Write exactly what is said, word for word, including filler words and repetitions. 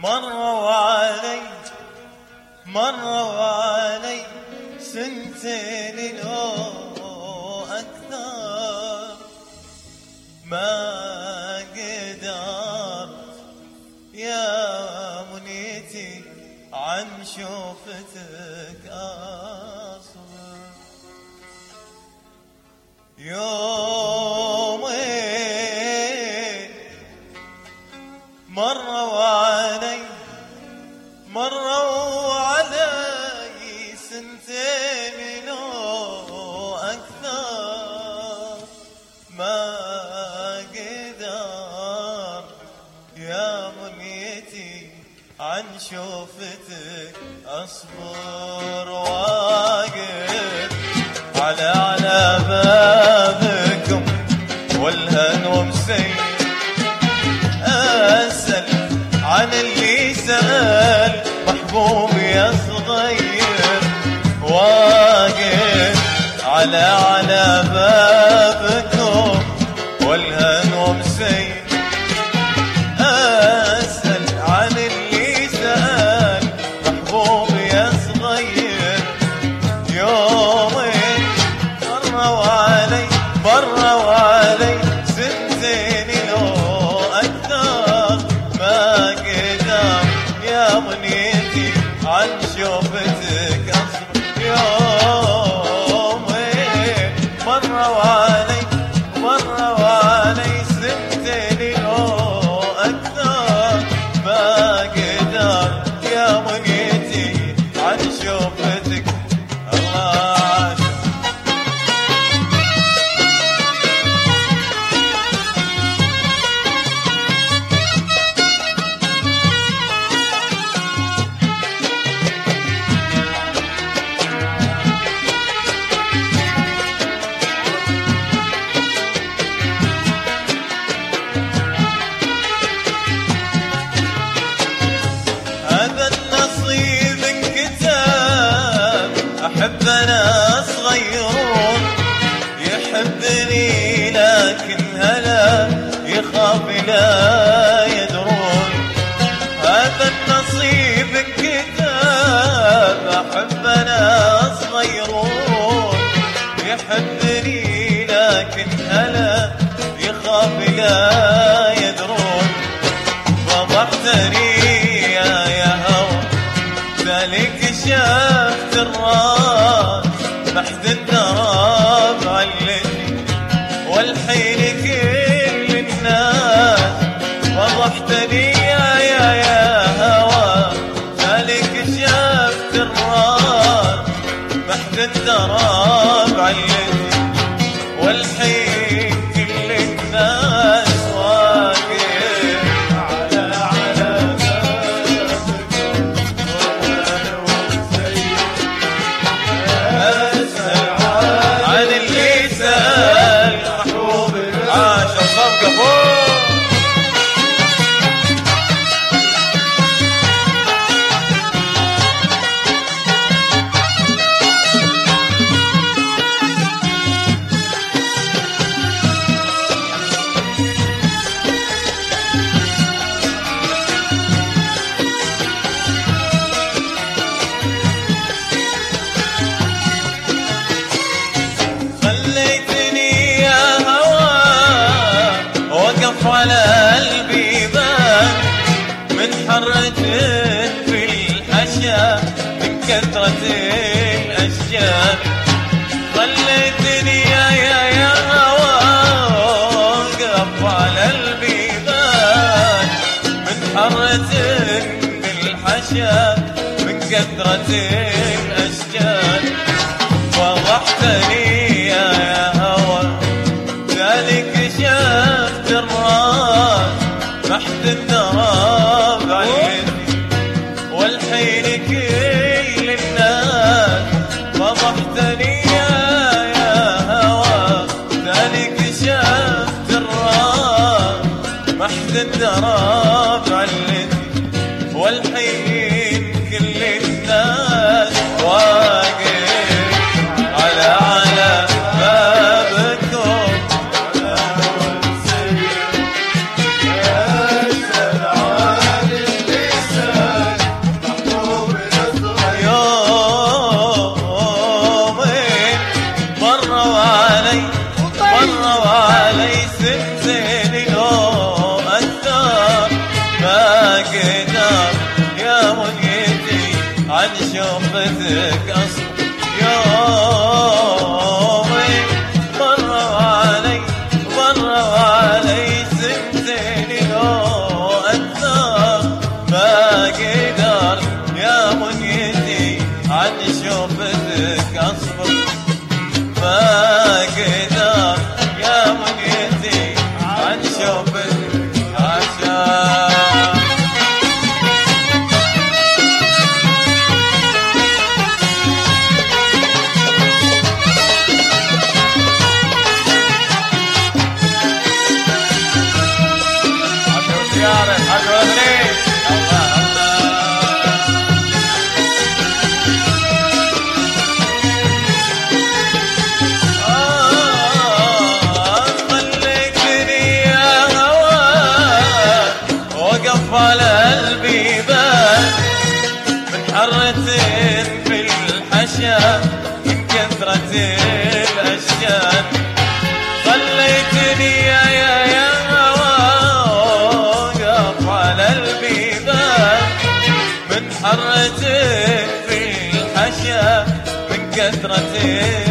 مروا علي مروا علي سنتين لو أكثر، ما قدرت يا منيتي عن شوفتك أصبر. يومين مروا علي مروا علي سنتين لو أكثر، ما قدر يا منيتي عن شوفتك أصبر. واقف على على بابكم والهن ومسي أسأل عن اللي سأل محبوبي يا صغير. واقف على على بابكم والهن ومسي أسأل عن اللي سأل محبوبي يا صغير. يومين مروا علي مروا علي سنتين لو أكثر، ما قدر يا منيتي عن شوفتك أصبر. يومين مروا علي مروا علي سنتين لو أكثر، ما قدر يا منيتي عن شوفتك. الله هذا النصيب انكتب، أحب أنا صغيرون يحبني لكن هلا يخاف لا يدرون. هذا النصيب انكتب، أحب أنا صغيرون يحبني لكن هلا يخاف لا يدرون. فضحتني ذلك شافت الراس بحد الدراب علتني والحين كل الناس. وضحتني يا يا يا هوى ذلك شافت الراس بحد الدراب علتني والحين كل الناس. على البيبان من حرة في الحشا من كثرة الأشجار. خليتني يا يا يا هوا وقف على البيبان من حرة في الحشا من كثرة الأشجار. وضحتني يا يا هوا ذلك شافت الراس بحد الدراب علتني والحين كل الناس. فضحتني يا يا هوى ذلك شافت الراس بحد الدراب علتني والحين كل الناس. واقف على على بابكم شوفتك أصبر يومي مر علي مر علي سنتين لو أكثر ما قدر يا منيتي عن شوفتك أصبر ما قدر يا منيتي عن شوفتك عشان على البيبان من حرة في الحشا من كثرة الأشجان خليتني يا يا يا واقف على البيبان من حرة في الحشا من كثرة